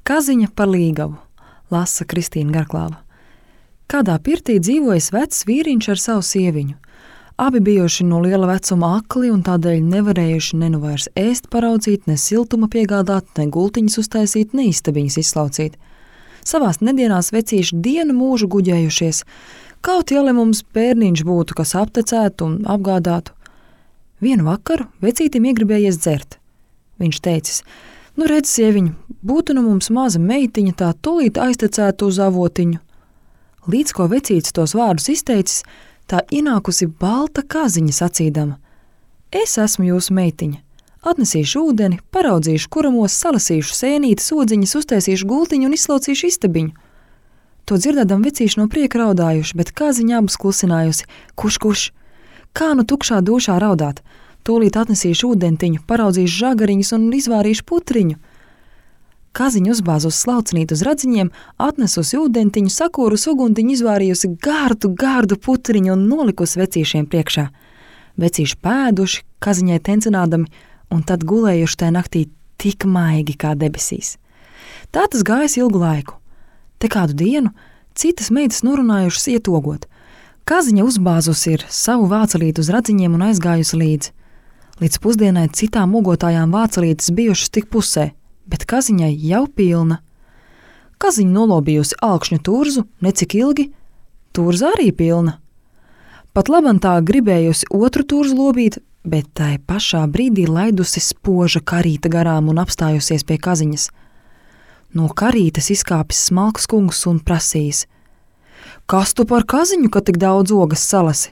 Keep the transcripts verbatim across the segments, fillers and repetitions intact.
Kaziņa par līgavu, lasa Kristīna Garklāva. Kādā pirtī dzīvojas vecs vīriņš ar savu sieviņu. Abi bijuši no liela vecuma akli un tādēļ nevarējuši ne nu vairs ēst paraudzīt, ne siltuma piegādāt, ne gultiņas uztaisīt, ne istabiņas izslaucīt. Savās nedienās vecīši dienu mūžu guģējušies, kaut ja lai mums bērniņš būtu, kas aptecētu un apgādātu. Vienu vakaru vecītim iegribējies dzert. Viņš teicis: nu redz, sieviņu, būtu no mums maza meitiņa, tā tūlīt aiztecētu uz avotiņu. Līdz ko vecītis tos vārdus izteicis, tā ienākusi balta kaziņa sacīdama: es esmu jūsu meitiņa, atnesīšu ūdeni, paraudzīšu kuramos, salasīšu sēnītes, odziņas, uztaisīšu gultiņu un izslaucīšu istabiņu. To dzirdēdam vecīši no prieka raudājuši, bet kaziņa abus klusinājusi: kuš, kuš, kā nu tukšā dušā raudāt? Tūlīt atnesīšu ūdentiņu, paraudzīšu žagariņus un izvārīšu putriņu. Kaziņa uzbāz uz slaucinīt uz radziņiem, atnesusi ūdentiņu, sakūrus uguntiņu, izvārījusi gārdu, gārdu putriņu un nolikusi vecīšiem priekšā. Vecīši pēduši, kaziņai tencinādami, un tad gulējuši tajā naktī tik maigi kā debesīs. Tā tas gājis ilgu laiku. Te kādu dienu citas meitas norunājušas ietogot. Kaziņa uzbāzusi ir savu vācelīti uz radziņiem un aizgājusi līdzi. Līdz pusdienai citām ogotājām vācelītes bijušas tik pusē, bet kaziņai jau pilna. Kaziņa nolobījusi alkšņu turzu, necik ilgi, turza arī pilna. Pat laban tā gribējusi otru turzu lobīt, bet tai pašā brīdī laidusi spoža karīta garām un apstājusies pie kaziņas. No karītes izkāpis smalks kungs un prasījis: kas tu par kaziņu, ka tik daudz ogas salasi?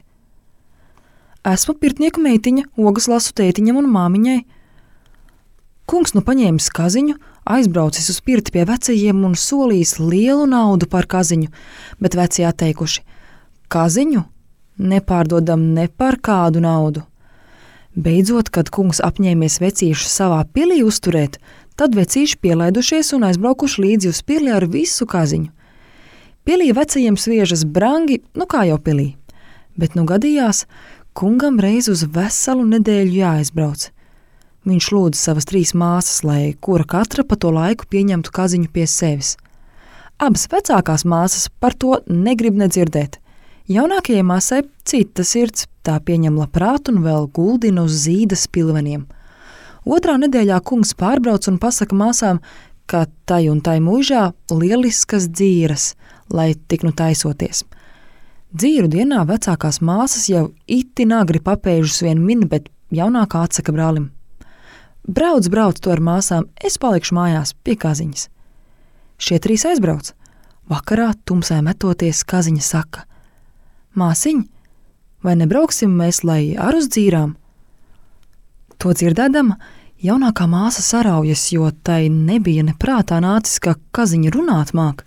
Esmu pirtnieku meitiņa, ogas lasu tētiņam un māmiņai. Kungs nu paņēmis kaziņu, aizbraucis uz pirti pie vecajiem un solījis lielu naudu par kaziņu, bet vecie atteikuši: kaziņu nepārdodam ne par kādu naudu. Beidzot, kad kungs apņēmies vecīšu savā pilī uzturēt, tad vecīši pielaidušies un aizbraukuši līdzi uz pili ar visu kaziņu. Pilī vecajiem sviežas brangi, nu kā jau pilī, bet nu gadījās, kungam reiz uz veselu nedēļu jāaizbrauc. Viņš lūdza savas trīs māsas, lai kura katra pa to laiku pieņemtu kaziņu pie sevis. Abas vecākās māsas par to negrib nedzirdēt. Jaunākajai māsai cita sirds, tā pieņem labprāt un vēl guldina uz zīdas pilveniem. Otrā nedēļā kungs pārbrauc un pasaka māsām, ka tai un tai muižā lieliskas dzīras, lai tik nu taisoties. Dzīru dienā vecākās māsas jau itin agri papēžus vien min, bet jaunākā atsaka brālim: brauc, brauc to ar māsām, es palikšu mājās pie kaziņas. Šie trīs aizbrauc. Vakarā tumsai metoties, kaziņa saka: māsiņ, vai nebrauksim mēs, lai ar uz dzīrām? To dzirdēdama, jaunākā māsa saraujas, jo tai nebija neprātā nācis, ka kaziņa runāt māk.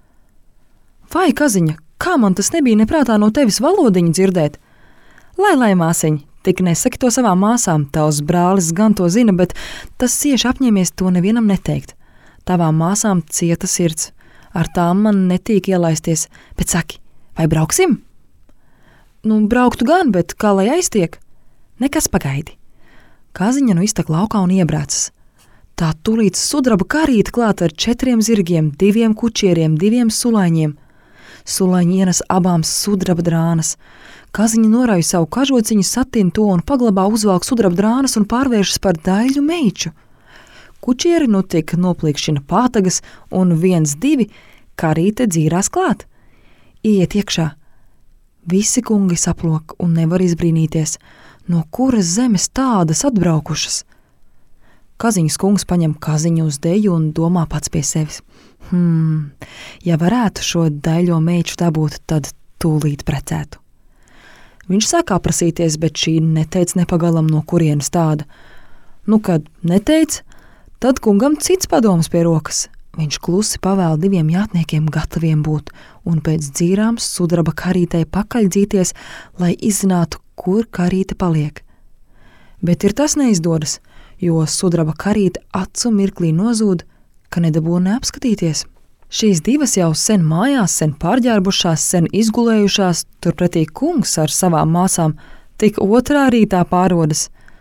Vai, kaziņa, kā man tas nebija neprātā no tevis valodiņu dzirdēt? Lai, lai, māsiņ, tik nesaki to savām māsām, tavs brālis gan to zina, bet tas cieši apņēmies to nevienam neteikt. Tavām māsām cieta sirds, ar tām man netīk ielaisties, bet saki, vai brauksim? Nu, brauktu gan, bet kā lai aiztiek? Nekas pagaidi. Kaziņa nu iztak laukā un iebrācas. Tā tūlīt sudraba karīta klāt ar četriem zirgiem, diviem kučieriem, diviem sulaiņiem. Sulaiņi ienes abām sudraba drānas. Kaziņa norauj savu kažociņu, satina to un paglabā uzvalk sudraba drānas un pārvēršas par daļu meiču. Kučieri nu tik noplīkšķina pātagas un viens, divi karīte dzīrās klāt. Iet iekšā. Visi kungi saplok un nevar izbrīnīties, no kuras zemes tādas atbraukušas. Kaziņas kungs paņem kaziņu uz deju un domā pats pie sevis: Hmm, ja varētu šo daļo meiču dabūt, tad tūlīt precētu. Viņš sāk aprasīties, bet šī neteica nepagalam, no kurienes tāda. Nu, kad neteica, tad kungam cits padoms pie rokas. Viņš klusi pavēl diviem jātniekiem gataviem būt un pēc dzīrām sudraba karītei pakaļdzīties, lai izzinātu, kur karīte paliek. Bet ir tas neizdodas, jo sudraba karīte acu mirklī nozūd, ka nedabū neapskatīties. Šīs divas jau sen mājās, sen pārģērbušās, sen izgulējušās, turpretī kungs ar savām māsām tik otrā rītā pārodas.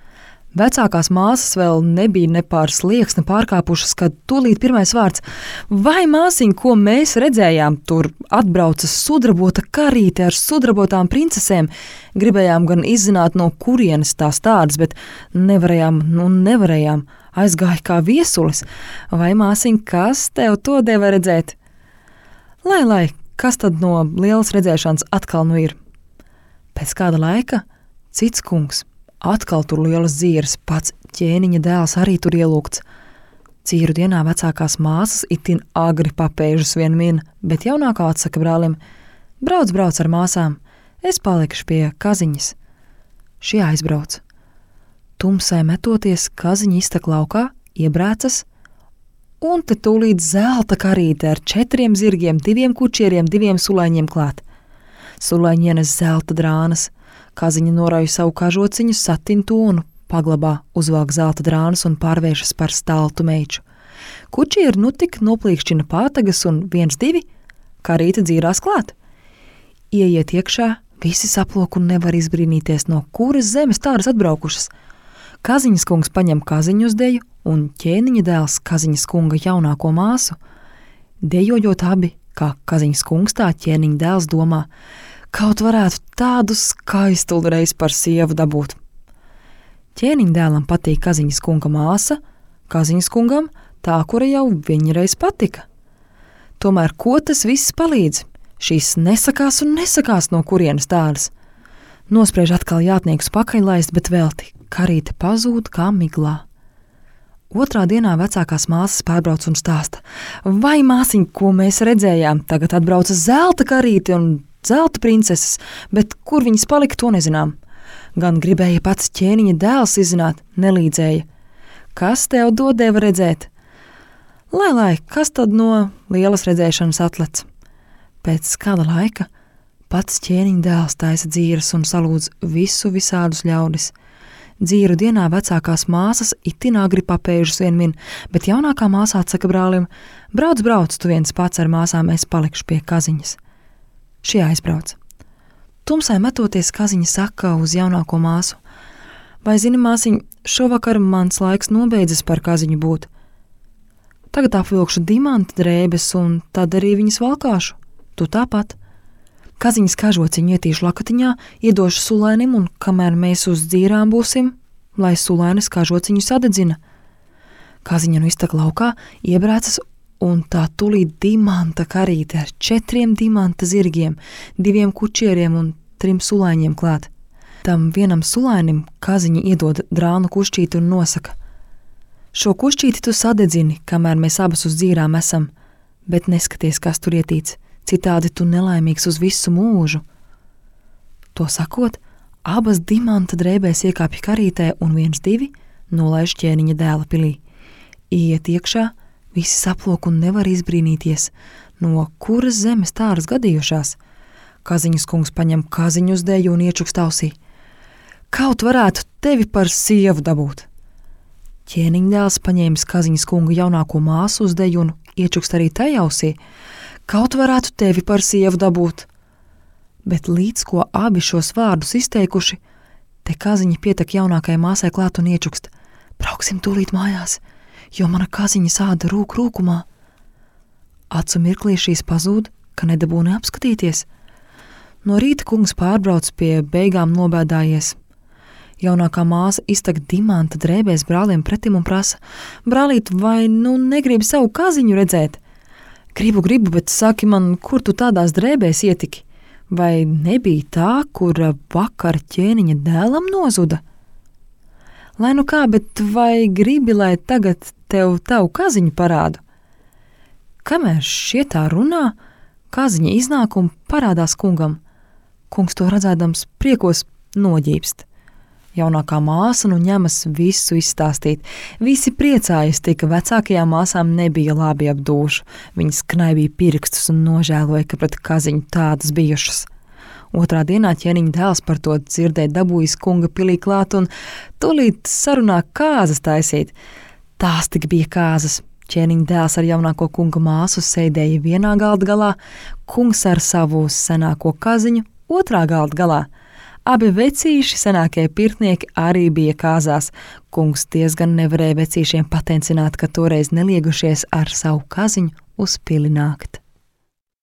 Vecākās māsas vēl nebija ne pār slieksni pārkāpušas, kad tūlīt pirmais vārds: vai māsiņ, ko mēs redzējām, tur atbrauca sudrabota karīte ar sudrabotām princesēm. Gribējām gan izzināt, no kurienes tās tādas, bet nevarējām, nu nevarējām, aizgāja kā viesulis. Vai māsiņ, kas tev to deva redzēt? Lai, lai, kas tad no lielas redzēšanas atkal nu ir? Pēc kāda laika cits kungs. Atkal tur lielas dzīras, pats ķēniņa dēls arī tur ielūgts. Cīru dienā vecākās māsas itin agri papēžus vien min, bet jaunākā atsaka brālim: brauc, brauc ar māsām, es palikšu pie kaziņas. Šie aizbrauc. Tumsai metoties, kaziņa iztek laukā, iebrēcas, un te tūlīt zelta karīte ar četriem zirgiem, diviem kučieriem, diviem sulaiņiem klāt. Sulaiņi ienes zelta drānas. Kaziņa norauj savu kažociņu, satin to un paglabā, uzvelk zelta drānas un pārvēršas par staltu meiču. Kučieri nu tik noplīkšķina pātagas un viens, divi, karīte dzīrās klāt. Ieiet iekšā, visi saplok un nevar izbrīnīties, no kuras zemes tādas atbraukušas. Kaziņas kungs paņem kaziņu uz deju un ķēniņa dēls Kaziņas kunga jaunāko māsu. Dejojot abi, kā Kaziņas kungs tā ķēniņa dēls domā: kaut varētu tādu skaistulu reiz par sievu dabūt. Ķēniņa dēlam patīk Kaziņas kunga māsa, Kaziņas kungam tā, kura jau viņa reiz patika. Tomēr ko tas viss palīdz? Šīs nesakās un nesakās, no kurienes tādas. Nospriež atkal jātniekus pakaļlaist, bet velti, karīte pazūd kā miglā. Otrā dienā vecākās māsas pārbrauc un stāsta: vai māsiņ, ko mēs redzējām, tagad atbrauca zelta karīte un zelta princeses, bet kur viņas palika, to nezinām. Gan gribēja pats ķēniņa dēls izzināt, nelīdzēja. Kas tev dodeva redzēt? Lai, lai, kas tad no lielas redzēšanas atlec? Pēc kāda laika pats ķēniņa dēls taisa dzīras un salūdz visu visādus ļaudis. Dzīru dienā vecākās māsas itin agri papēžus vien min, bet jaunākā māsā atsaka brālim: brauc, brauc, tu viens pats ar māsām, es palikšu pie kaziņas. Šie aizbrauc. Tumsai metoties, kaziņa saka uz jaunāko māsu: vai zini, māsiņ, šovakar mans laiks nobeidzas par kaziņu būt. Tagad apvilkšu dimanta drēbes un tad arī viņas valkāšu. Tu tāpat. Kaziņas kažociņu ietīšu lakatiņā, iedošu sulainim un, kamēr mēs uz dzīrām būsim, lai sulainis kažociņu sadedzina. Kaziņa nu iztek laukā, iebrēcas un tā tūlīt dimanta karīte ar četriem dimanta zirgiem, diviem kučieriem un trim sulaiņiem klāt. Tam vienam sulainim kaziņa iedod drānu kušķīti un nosaka: šo kušķīti tu sadedzini, kamēr mēs abas uz dzīrām esam, bet neskaties, kas tur ietīts, citādi tu nelaimīgs uz visu mūžu. To sakot, abas dimanta drēbēs iekāpja karītē un viens, divi nolaiž ķēniņa dēla pilī. Iet iekšā, visi saplok un nevar izbrīnīties, no kuras zemes tāras gadījušās. Kaziņas kungs paņem kaziņu uz deju un iečukst ausī: kaut varētu tevi par sievu dabūt. Ķēniņa dēls paņēmis Kaziņas kunga jaunāko māsu uz deju un iečukst arī tai ausī: kaut varētu tevi par sievu dabūt. Bet līdz ko abi šos vārdus izteikuši, te Kaziņa pietek jaunākajai māsai klāt un iečukst: brauksim tūlīt mājās, jo mana kaziņa sāda rūk rūkumā. Acu mirklī šīs pazūd, ka nedabūne apskatīties. No rīta kungs pārbrauc pie beigām nobēdājies. Jaunākā māsa iztek dimanta drēbēs brālim pretim un prasa: brālīt, vai nu negribi savu kaziņu redzēt? Gribu, gribu, bet saki man, kur tu tādās drēbēs ietiki? Vai nebija tā, kura vakar ķēniņa dēlam nozuda? Lai nu kā, bet vai gribi, lai tagad tev tavu kaziņu parādu? Kamēr šie tā runā, kaziņa iznāk un parādās kungam. Kungs to redzēdams priekos noģīpst. Jaunākā māsa nu ņemas visu izstāstīt. Visi priecājas, tik vecākajām māsām nebija labi ap dūšu. Viņas knaibīja pirkstus un nožēloja, ka pret kaziņu tādas bijušas. Otrā dienā ķēniņa dēls par to dzirdēja dabūjis kunga pilī klāt un tūlīt sarunā kāzas taisīt. Tās tik bija kāzas. Ķēniņa dēls ar jaunāko kunga māsu sēdēja vienā galda galā, kungs ar savu senāko kaziņu otrā galda galā. Abi vecīši, senākie pirtnieki, arī bija kāzās. Kungs diezgan nevarēja vecīšiem patencināt, ka toreiz neliegušies ar savu kaziņu uz pili nākt.